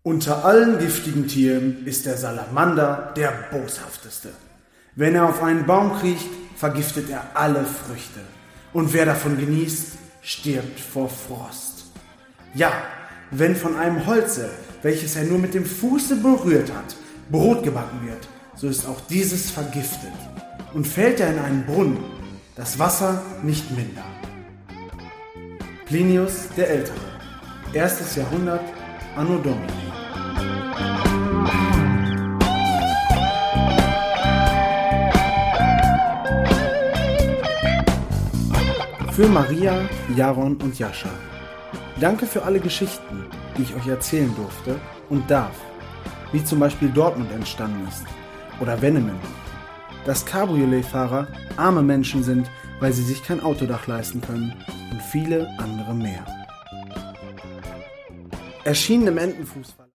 Unter allen giftigen Tieren ist der Salamander der boshafteste. Wenn er auf einen Baum kriecht, vergiftet er alle Früchte. Und wer davon genießt, stirbt vor Frost. Ja, wenn von einem Holze, welches er nur mit dem Fuße berührt hat, Brot gebacken wird, so ist auch dieses vergiftet. Und fällt er in einen Brunnen, das Wasser nicht minder. Plinius der Ältere, 1. Jahrhundert, Anno Domini. Für Maria, Jaron und Jascha. Danke für alle Geschichten, die ich euch erzählen durfte und darf. Wie zum Beispiel Dortmund entstanden ist. Oder Wennemen. Dass Cabriolet-Fahrer arme Menschen sind, weil sie sich kein Autodach leisten können. Und viele andere mehr. Erschienen im Entenfußball.